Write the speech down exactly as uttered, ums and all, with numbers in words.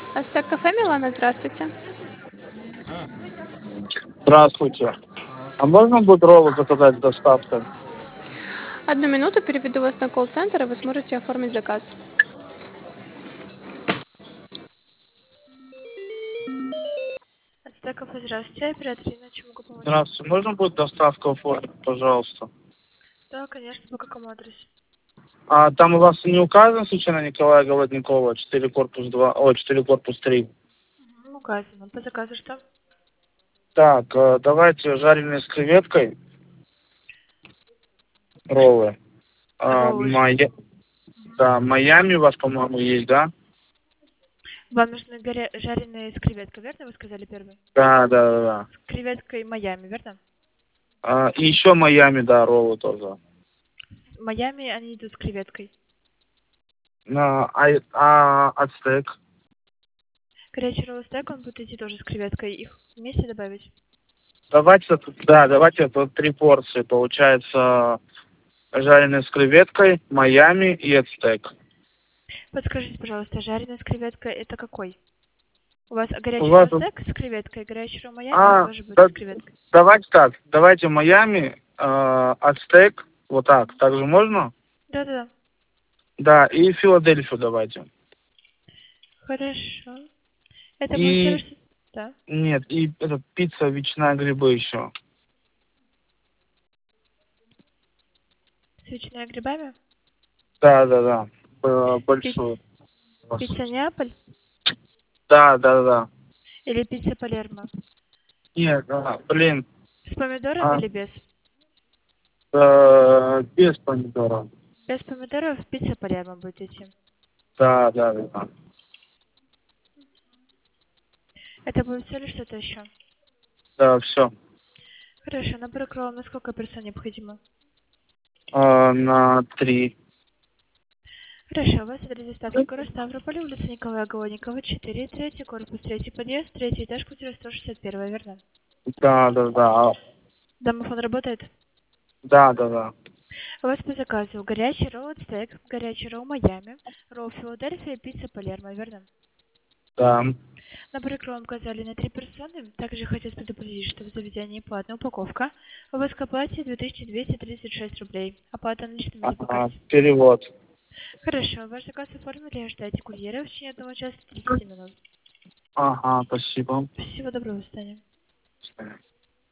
Астек кафе Милана, здравствуйте. Здравствуйте. А можно будет роллы заказать с доставкой? Одну минуту, переведу вас на колл-центр, и вы сможете оформить заказ. Астек кафе, здравствуйте, оператор, на чем могу помочь? Здравствуйте. Можно будет доставку оформить, пожалуйста? Да, конечно, по какому адресу? А там у вас не указан случайно Николая Голодникова, четыре корпус два, о, четыре корпус три? Угу, указано. По заказу что? Так, э, давайте жареные с креветкой, роллы. А, Роллы. майя... Да, Майами у вас, по-моему, есть, да? Вам нужны горя... жареные с креветкой, верно? Вы сказали первый? Да, да, да, да. С креветкой Майами, верно? А, и еще Майами, да, роллы тоже. С Майами они идут с креветкой. А, а, а ацтек? Горячий ролл стек, он будет идти тоже с креветкой. Их вместе добавить? Давайте, да, давайте это три порции. Получается, жареные с креветкой, Майами и ацтек. Подскажите, пожалуйста, жареный с креветкой это какой? У вас У горячий вас... ролл стек с креветкой, горячий ролл Майами А, тоже будет да, с креветкой. давайте так, давайте Майами, э, ацтек, вот так, также можно? Да-да-да. Да, и Филадельфию давайте. Хорошо. Это будет И, совершенно... Да. нет, и этот пицца, ветчина, грибы еще. С ветчиной и грибами? Да, да, да, Б- Пиц... большую. Пицца Неаполь? Да, да, да. Или пицца Палермо? Нет, да, блин, С помидорами а, или без? э, без помидоров. Без помидоров пицца Палермо будет идти. Да, да, да. Это будет все или что-то еще? Да, все. Хорошо, набор кролла на сколько персон необходимо? А, на три. Хорошо, у вас адрес доставки город Ставрополь, улица Николая Голодникова, четыре, третий корпус, третий подъезд, третий этаж, квартира сто шестьдесят один, верно? Да, да, да. Домофон работает? Да, да, да. У вас по заказу горячий ролл стейк, горячий ролл Майами, ролл Филадельфия, пицца Палермо, верно? Да. Набор кроллом указали на три персоны. Также хотелось предупредить, что в заведении платная упаковка. У вас к оплате две тысячи двести тридцать шесть рублей. Оплата наличными или по Ага, карте? перевод. Хорошо, ваш заказ оформили, ждайте курьера в течение одного часа тридцати минут. Ага, спасибо. Всего доброго, до свидания. До свидания.